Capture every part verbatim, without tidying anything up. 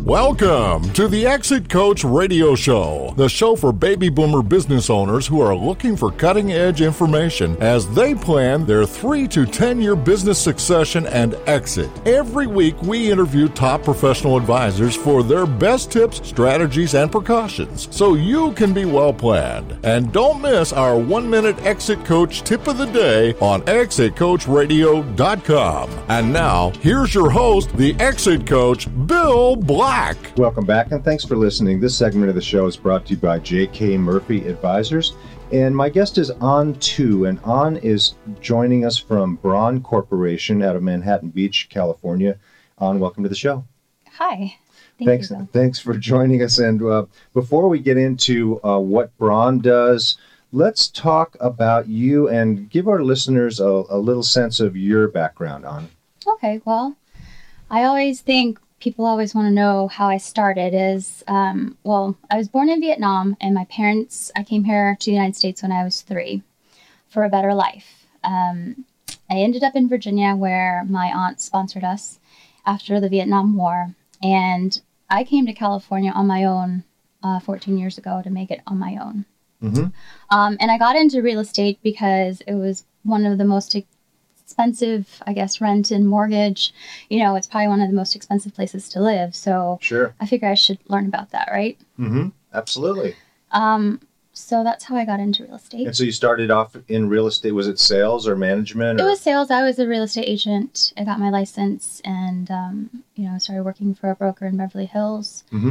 Welcome to the Exit Coach Radio Show, the show for baby boomer business owners who are looking for cutting-edge information as they plan their three to ten-year business succession and exit. Every week, we interview top professional advisors for their best tips, strategies, and precautions, so you can be well-planned. And don't miss our one-minute Exit Coach tip of the day on exit coach radio dot com. And now, here's your host, the Exit Coach, Bill Black. Welcome back, and thanks for listening. This segment of the show is brought to you by J K Murphy Advisors, and my guest is On Tu, and On is joining us from Braun Corporation out of Manhattan Beach, California. On, welcome to the show. Hi. Thank thanks, you, Bill. Thanks for joining us. And uh, before we get into uh, what Braun does, let's talk about you and give our listeners a, a little sense of your background, On. Okay, well, I always think people always want to know how I started is, um, well, I was born in Vietnam, and my parents, I came here to the United States when I was three for a better life. Um, I ended up in Virginia where my aunt sponsored us after the Vietnam War, and I came to California on my own uh, fourteen years ago to make it on my own. Mm-hmm. Um, and I got into real estate because it was one of the most expensive, I guess, rent and mortgage. You know, it's probably one of the most expensive places to live. So sure. I figure I should learn about that, right? Mm-hmm. Absolutely. Um, so that's how I got into real estate. And so you started off in real estate. Was it sales or management? Or? It was sales. I was a real estate agent. I got my license and, um, you know, started working for a broker in Beverly Hills. Mm-hmm.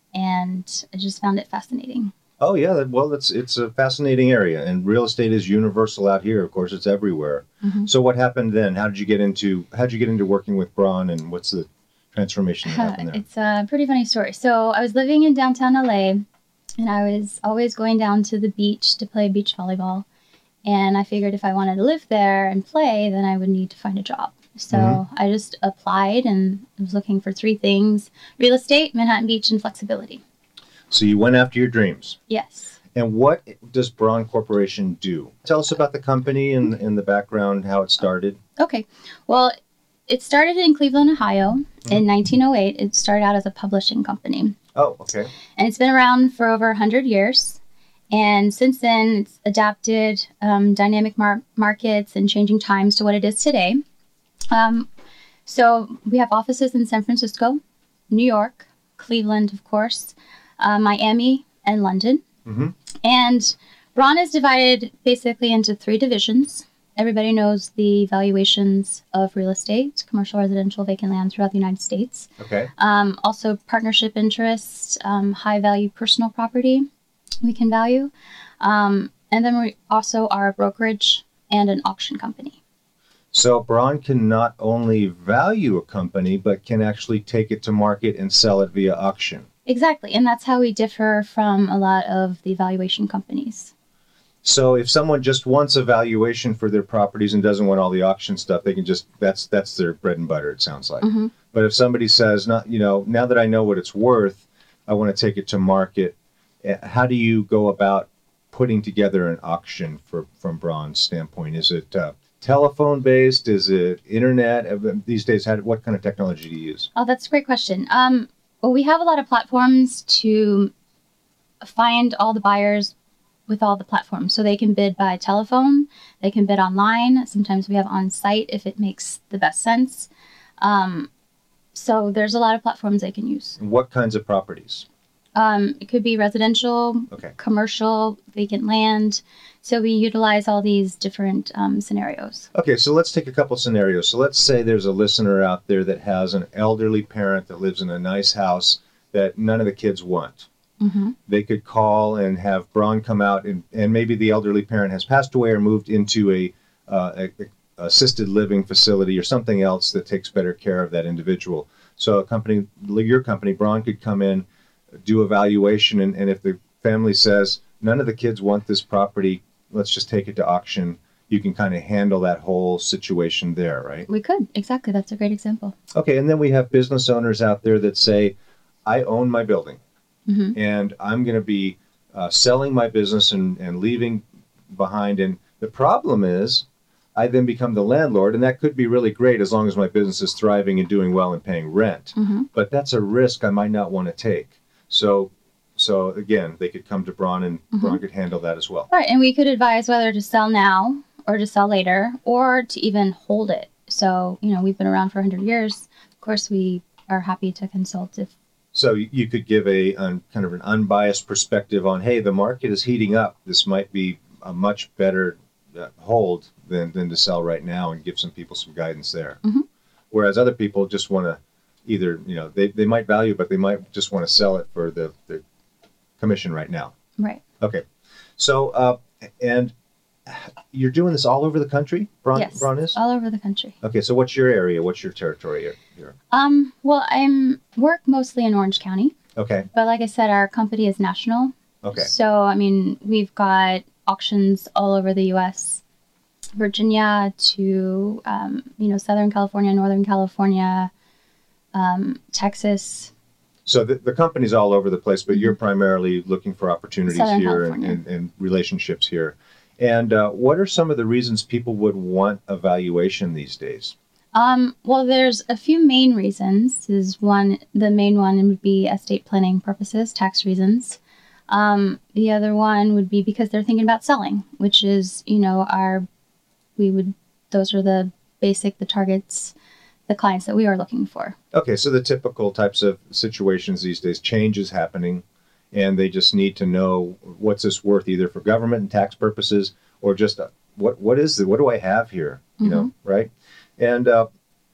And I just found it fascinating. Oh, yeah. Well, it's it's a fascinating area, and real estate is universal out here. Of course, it's everywhere. Mm-hmm. So what happened then? How did you get into how did you get into working with Braun, and what's the transformation that happened there? It's a pretty funny story. So I was living in downtown L A, and I was always going down to the beach to play beach volleyball. And I figured if I wanted to live there and play, then I would need to find a job. So mm-hmm. I just applied and was looking for three things: real estate, Manhattan Beach, and flexibility. So you went after your dreams. Yes. And what does Braun Corporation do? Tell us about the company and, and the background, how it started. Okay. Well, it started in Cleveland, Ohio mm-hmm. in nineteen oh eight. It started out as a publishing company. Oh, okay. And it's been around for over one hundred years. And since then, it's adapted um, dynamic mar- markets and changing times to what it is today. Um, so we have offices in San Francisco, New York, Cleveland, of course, Uh, Miami, and London. Mm-hmm. And Braun is divided basically into three divisions. Everybody knows the valuations of real estate, commercial, residential, vacant land throughout the United States. Okay. Um, also partnership interests, um, high value personal property we can value. Um, and then we also are a brokerage and an auction company. So Braun can not only value a company, but can actually take it to market and sell it via auction. Exactly, and that's how we differ from a lot of the valuation companies. So if someone just wants a valuation for their properties and doesn't want all the auction stuff, they can just, that's that's their bread and butter, it sounds like. Mm-hmm. But if somebody says, not, you know, now that I know what it's worth, I want to take it to market, how do you go about putting together an auction for from Braun's standpoint? Is it uh, telephone-based? Is it internet? These days, how, what kind of technology do you use? Oh, that's a great question. Um, well, we have a lot of platforms to find all the buyers with all the platforms. So they can bid by telephone, they can bid online. Sometimes we have on-site if it makes the best sense. Um, so there's a lot of platforms they can use. And what kinds of properties? Um, it could be residential, okay. commercial, vacant land. So we utilize all these different um, scenarios. Okay, so let's take a couple scenarios. So let's say there's a listener out there that has an elderly parent that lives in a nice house that none of the kids want. Mm-hmm. They could call and have Braun come out, and, and maybe the elderly parent has passed away or moved into a, uh, a, a assisted living facility or something else that takes better care of that individual. So a company, your company, Braun, could come in, do a valuation, and, and if the family says, none of the kids want this property, let's just take it to auction, you can kind of handle that whole situation there, right? We could, exactly. That's a great example. Okay, and then we have business owners out there that say, I own my building, mm-hmm. and I'm going to be uh, selling my business and, and leaving behind. And the problem is, I then become the landlord, and that could be really great as long as my business is thriving and doing well and paying rent. Mm-hmm. But that's a risk I might not want to take. So, so again, they could come to Braun, and Mm-hmm. Braun could handle that as well. Right, and we could advise whether to sell now or to sell later or to even hold it. So, you know, we've been around for one hundred years. Of course, we are happy to consult if. So you could give a um, kind of an unbiased perspective on, hey, the market is heating up. This might be a much better uh, hold than, than to sell right now, and give some people some guidance there. Mm-hmm. Whereas other people just want to either, you know, they, they might value, but they might just want to sell it for the, the commission right now. Right. Okay. So, uh, and you're doing this all over the country, Braun, Yes, Braun is? all over the country. Okay, so what's your area? What's your territory here? here? Um, well, I'm work mostly in Orange County, Okay, but like I said, our company is national. okay. So, I mean, we've got auctions all over the U S, Virginia to, um, you know, Southern California, Northern California, um, Texas. So the, the company's all over the place, but you're primarily looking for opportunities Southern here and, California. and, and relationships here. And uh, what are some of the reasons people would want a valuation these days? Um, well, there's a few main reasons. Is one, the main one would be estate planning purposes, tax reasons. Um, the other one would be because they're thinking about selling, which is, you know, our, we would, those are the basic, the targets, the clients that we are looking for. Okay, so the typical types of situations these days, change is happening, and they just need to know what's this worth, either for government and tax purposes, or just uh, what what is it? What do I have here? You know, right? And uh,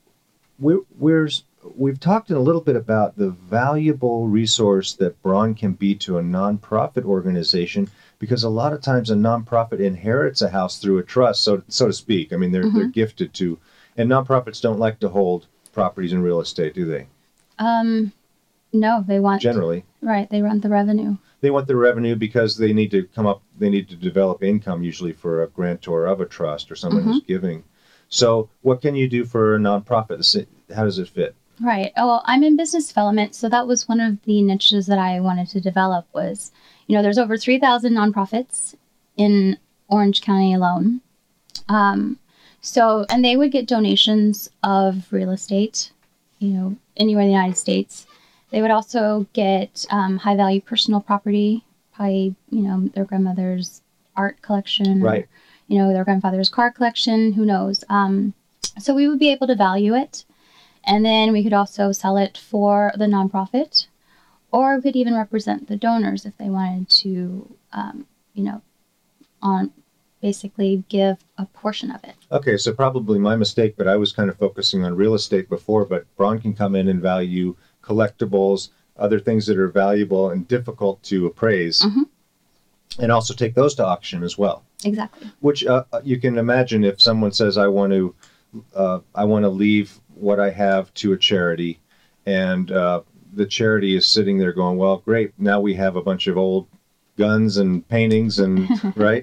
we we're we've talked a little bit about the valuable resource that Braun can be to a nonprofit organization, because a lot of times a nonprofit inherits a house through a trust, so so to speak. I mean, they're they're gifted to, and nonprofits don't like to hold properties in real estate, do they? Um, no, they want, Generally, right, they want the revenue. they want the revenue because they need to come up, they need to develop income, usually for a grantor of a trust or someone who's giving. So what can you do for a nonprofit? How does it fit? Right. Oh, well, I'm in business development, so that was one of the niches that I wanted to develop was, you know, there's over three thousand nonprofits in Orange County alone. Um, so, and they would get donations of real estate, you know, anywhere in the United States. They would also get um, high-value personal property, probably, you know, their grandmother's art collection, Right. or, you know, their grandfather's car collection, who knows. Um, so we would be able to value it. And then we could also sell it for the nonprofit, or we could even represent the donors if they wanted to, um, you know, on basically give a portion of it. Okay, so probably my mistake, but I was kind of focusing on real estate before, but Braun can come in and value collectibles, other things that are valuable and difficult to appraise, Mhm. and also take those to auction as well. Exactly. Which uh, you can imagine if someone says, I want to, uh, I want to leave what I have to a charity, and uh, the charity is sitting there going, well, great, now we have a bunch of old guns and paintings, and right?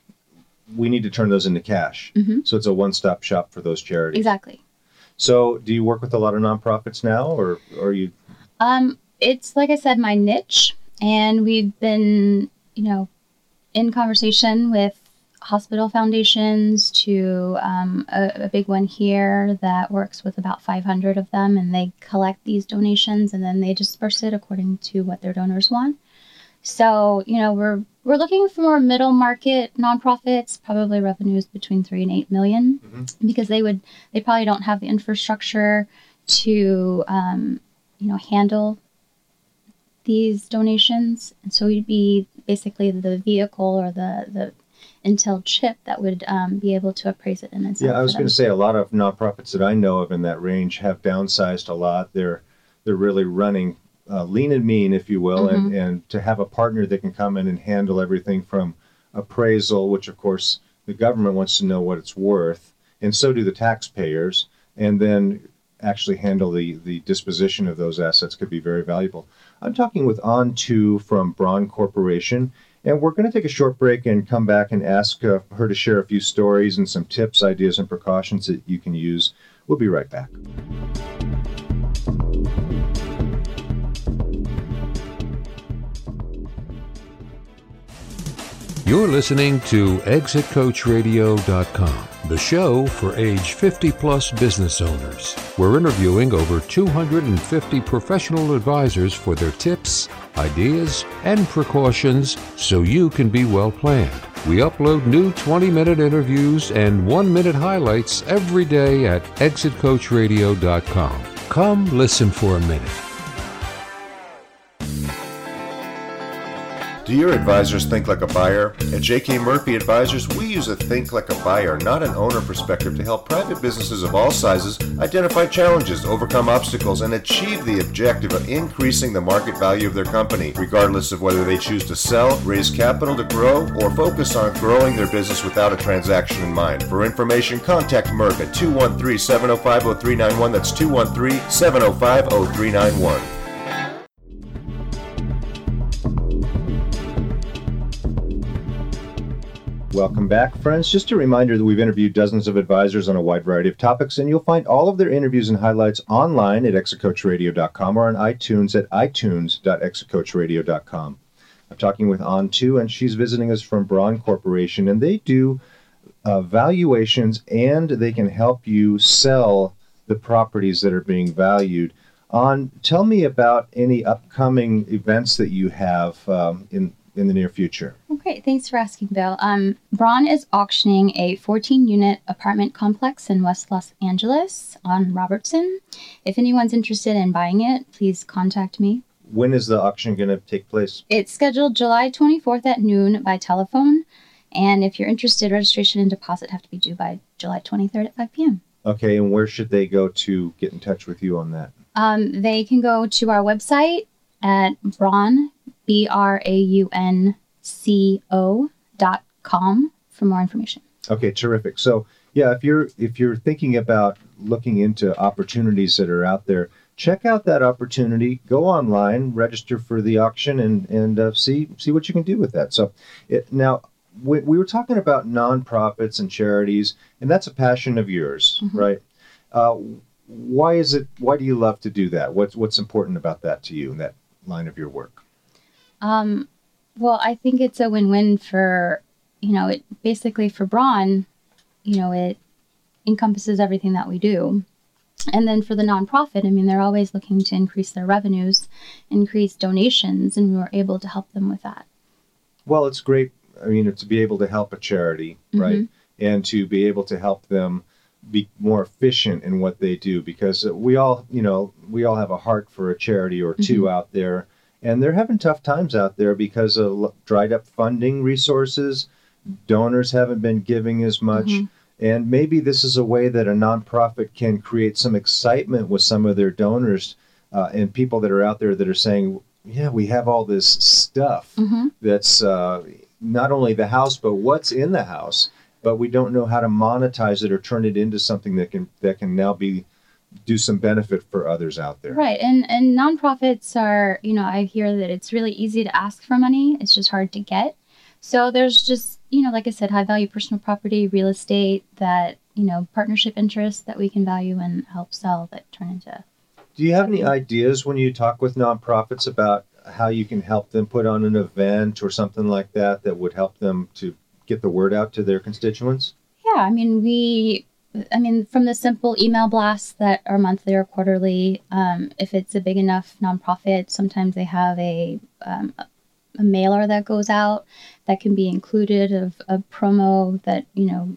We need to turn those into cash. Mm-hmm. So it's a one-stop shop for those charities. Exactly. So do you work with a lot of nonprofits now, or, or are you? Um, it's, like I said, my niche, and we've been, you know, in conversation with hospital foundations to um, a, a big one here that works with about five hundred of them, and they collect these donations and then they disperse it according to what their donors want. So, you know, we're we're looking for more middle market nonprofits, probably revenues between three and eight million, Mm-hmm. because they would they probably don't have the infrastructure to um, you know, handle these donations, and so we'd be basically the vehicle or the the Intel chip that would um, be able to appraise it and then sell Yeah, it I was for going them. to say a lot of nonprofits that I know of in that range have downsized a lot. They're they're really running uh, lean and mean, if you will, and, Mm-hmm. and to have a partner that can come in and handle everything from appraisal, which of course the government wants to know what it's worth, and so do the taxpayers, and then actually handle the, the disposition of those assets could be very valuable. I'm talking with On Tu from Braun Corporation, and we're going to take a short break and come back and ask uh, her to share a few stories and some tips, ideas, and precautions that you can use. We'll be right back. You're listening to exit coach radio dot com, the show for age fifty plus business owners. We're interviewing over two hundred fifty professional advisors for their tips, ideas, and precautions so you can be well planned. We upload new twenty minute interviews and one minute highlights every day at exit coach radio dot com. Come listen for a minute. Do your advisors think like a buyer? At J K Murphy Advisors, we use a think like a buyer, not an owner perspective to help private businesses of all sizes identify challenges, overcome obstacles, and achieve the objective of increasing the market value of their company, regardless of whether they choose to sell, raise capital to grow, or focus on growing their business without a transaction in mind. For information, contact Murph at two one three, seven oh five, oh three nine one. That's two one three, seven oh five, oh three nine one. Welcome back, friends. Just a reminder that we've interviewed dozens of advisors on a wide variety of topics, and you'll find all of their interviews and highlights online at exit coach radio dot com or on iTunes at i tunes dot exit coach radio dot com. I'm talking with An Tu, and she's visiting us from Braun Corporation, and they do uh, valuations, and they can help you sell the properties that are being valued. An, tell me about any upcoming events that you have um, in in the near future. Okay, thanks for asking, Bill. Um, Braun is auctioning a fourteen unit apartment complex in West Los Angeles on Robertson. If anyone's interested in buying it, please contact me. When is the auction going to take place? It's scheduled July twenty-fourth at noon by telephone. And if you're interested, registration and deposit have to be due by July twenty-third at five p.m. Okay, and where should they go to get in touch with you on that? Um, they can go to our website at Braun, B R A U N C O dot com for more information. Okay, terrific. So, yeah, if you're if you're thinking about looking into opportunities that are out there, check out that opportunity. Go online, register for the auction, and and uh, see see what you can do with that. So, it, now we, we were talking about nonprofits and charities, and that's a passion of yours, mm-hmm. right? Uh, why is it? Why do you love to do that? What's what's important about that to you in that line of your work? Um, well, I think it's a win-win for, you know, it basically for Braun, you know, it encompasses everything that we do. And then for the nonprofit, I mean, they're always looking to increase their revenues, increase donations, and we were able to help them with that. Well, it's great, I mean, to be able to help a charity, mm-hmm. right? And to be able to help them be more efficient in what they do, because we all, you know, we all have a heart for a charity or two mm-hmm. out there. And they're having tough times out there because of dried up funding resources. Donors haven't been giving as much. Mm-hmm. And maybe this is a way that a nonprofit can create some excitement with some of their donors uh, and people that are out there that are saying, yeah, we have all this stuff mm-hmm. that's uh, not only the house, but what's in the house. But we don't know how to monetize it or turn it into something that can that can now be do some benefit for others out there. Right. And and nonprofits are, you know, I hear that it's really easy to ask for money. It's just hard to get. So there's just, you know, like I said, high value personal property, real estate, that, you know, partnership interests that we can value and help sell that turn into. Do you have any ideas when you talk with nonprofits about how you can help them put on an event or something like that that would help them to get the word out to their constituents? Yeah, I mean, we... I mean, from the simple email blasts that are monthly or quarterly, um, if it's a big enough nonprofit, sometimes they have a, um, a mailer that goes out that can be included of a promo that, you know,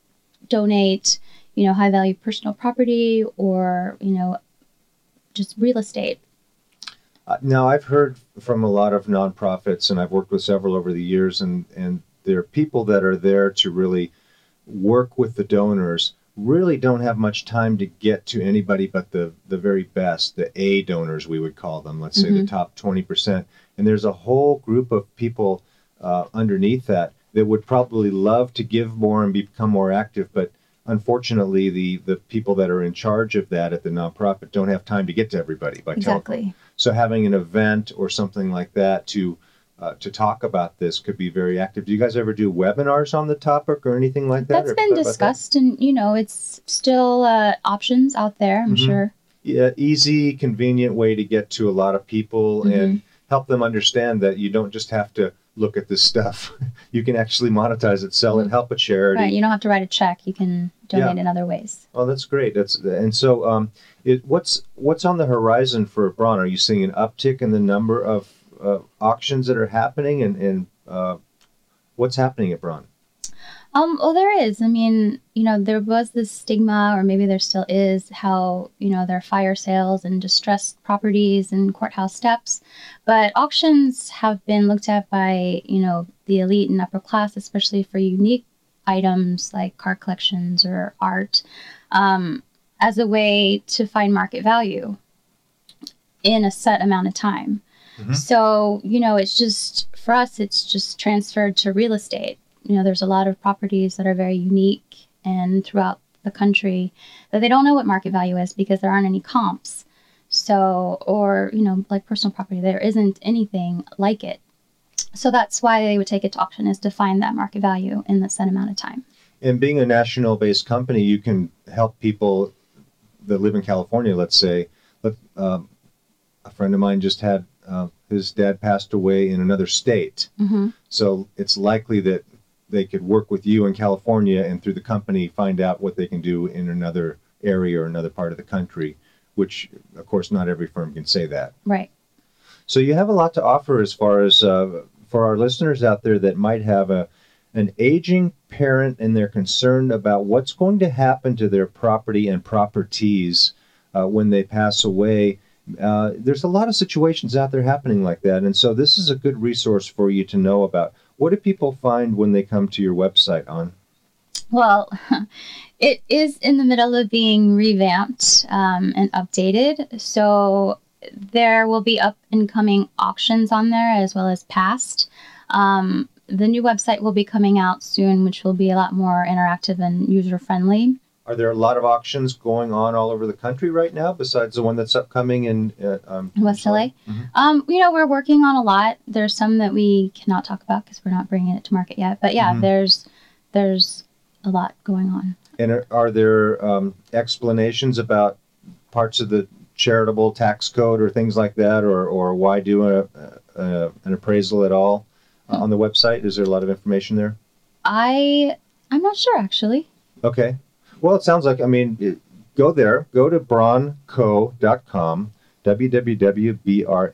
donate, you know, high value personal property or, you know, just real estate. Uh, now, I've heard from a lot of nonprofits, and I've worked with several over the years, and, and there are people that are there to really work with the donors, really don't have much time to get to anybody but the, the very best, the A donors, we would call them, let's mm-hmm. say the top twenty percent. And there's a whole group of people uh, underneath that that would probably love to give more and become more active, but unfortunately, the, the people that are in charge of that at the nonprofit don't have time to get to everybody by exactly. telephone. So having an event or something like that to Uh, to talk about this could be very active. Do you guys ever do webinars on the topic or anything like that? That's been discussed, that? And, you know, it's still uh, options out there, I'm mm-hmm. sure. Yeah, easy, convenient way to get to a lot of people mm-hmm. and help them understand that you don't just have to look at this stuff. You can actually monetize it, sell it, help a charity. Right. You don't have to write a check. You can donate Yeah. in other ways. Oh, that's great. That's and so um, it, what's what's on the horizon for Braun? Are you seeing an uptick in the number of uh, auctions that are happening, and and uh, what's happening at Braun? Um, well, there is. I mean, you know, there was this stigma, or maybe there still is, how, you know, there are fire sales and distressed properties and courthouse steps. But auctions have been looked at by, you know, the elite and upper class, especially for unique items like car collections or art, um, as a way to find market value in a set amount of time. Mm-hmm. So, you know, it's just, for us, it's just transferred to real estate. You know, there's a lot of properties that are very unique and throughout the country that they don't know what market value is because there aren't any comps. So, or, you know, like personal property, there isn't anything like it. So that's why they would take it to auction, is to find that market value in the set amount of time. And being a national-based company, you can help people that live in California, let's say. Let, um, a friend of mine just had, uh, his dad passed away in another state. Mm-hmm. So it's likely that they could work with you in California and through the company find out what they can do in another area or another part of the country, which, of course, not every firm can say that. Right. So you have a lot to offer as far as uh, for our listeners out there that might have a an aging parent and they're concerned about what's going to happen to their property and properties uh, when they pass away. Uh, there's a lot of situations out there happening like that. And so this is a good resource for you to know about. What do people find when they come to your website, On? Well, it is in the middle of being revamped um, and updated. So there will be up and coming auctions on there as well as past. Um, the new website will be coming out soon, which will be a lot more interactive and user-friendly. Are there a lot of auctions going on all over the country right now besides the one that's upcoming in uh, um, West L A? Mm-hmm. Um, you know, we're working on a lot. There's some that we cannot talk about because we're not bringing it to market yet. But yeah, Mm-hmm. there's there's a lot going on. And are, are there um, explanations about parts of the charitable tax code or things like that, or, or why do a, a, an appraisal at all uh, on the website? Is there a lot of information there? I I'm not sure actually. Okay. Well, it sounds like, I mean, it, go there, go to braun co dot com, w w w dot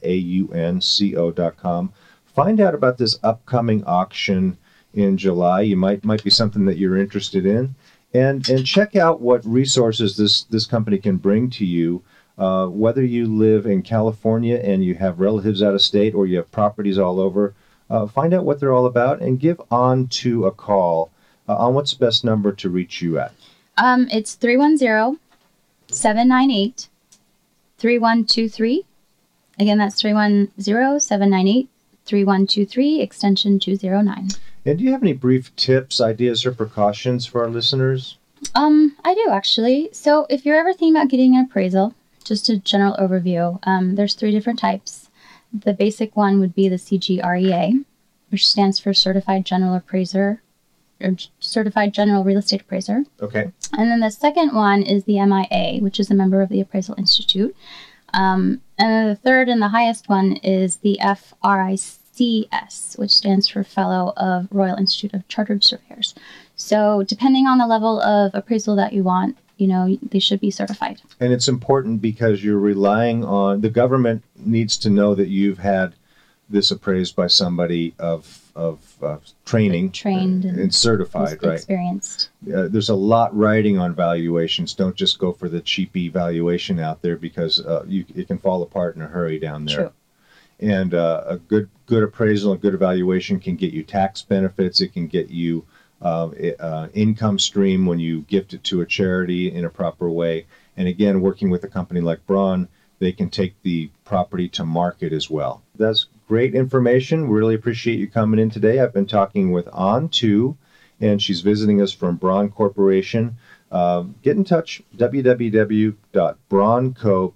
braunco dot com. Find out about this upcoming auction in July. You might might be something that you're interested in. And and check out what resources this, this company can bring to you, uh, whether you live in California and you have relatives out of state or you have properties all over. Uh, find out what they're all about and give On to a call. Uh, On, what's the best number to reach you at? Um, it's three one zero, seven nine eight, three one two three. Again, that's three one zero, seven nine eight, three one two three, extension two zero nine. And do you have any brief tips, ideas, or precautions for our listeners? Um, I do actually. So if you're ever thinking about getting an appraisal, just a general overview, um, there's three different types. The basic one would be the C G R E A, which stands for Certified General Appraiser, or Certified General Real Estate Appraiser. Okay. And then the second one is the M I A, which is a member of the Appraisal Institute. Um, and then the third and the highest one is the F R I C S, which stands for Fellow of Royal Institute of Chartered Surveyors. So depending on the level of appraisal that you want, you know, they should be certified. And it's important because you're relying on, the government needs to know that you've had this appraised by somebody of of uh, training, trained uh, and, and certified, right? Experienced. Uh, there's a lot riding on valuations. Don't just go for the cheapy valuation out there because uh, you, it can fall apart in a hurry down there. True. And uh, a good good appraisal, a good evaluation can get you tax benefits. It can get you uh, uh, income stream when you gift it to a charity in a proper way. And again, working with a company like Braun, they can take the property to market as well. That's great information. Really appreciate you coming in today. I've been talking with On Tu, and she's visiting us from Braun Corporation. Uh, get in touch, w w w dot braunco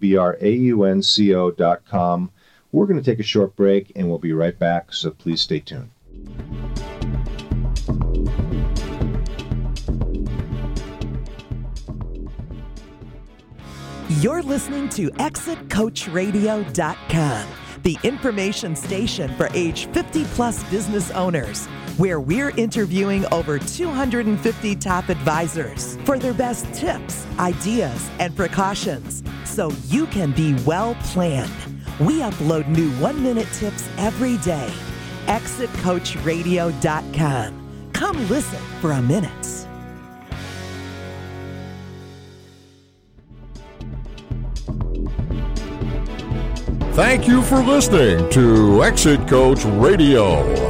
dot com. We're going to take a short break, and we'll be right back, so please stay tuned. You're listening to exit coach radio dot com, the information station for age fifty plus business owners, where we're interviewing over two hundred fifty top advisors for their best tips, ideas, and precautions, so you can be well planned. We upload new one-minute tips every day. exit coach radio dot com. Come listen for a minute. Thank you for listening to Exit Coach Radio.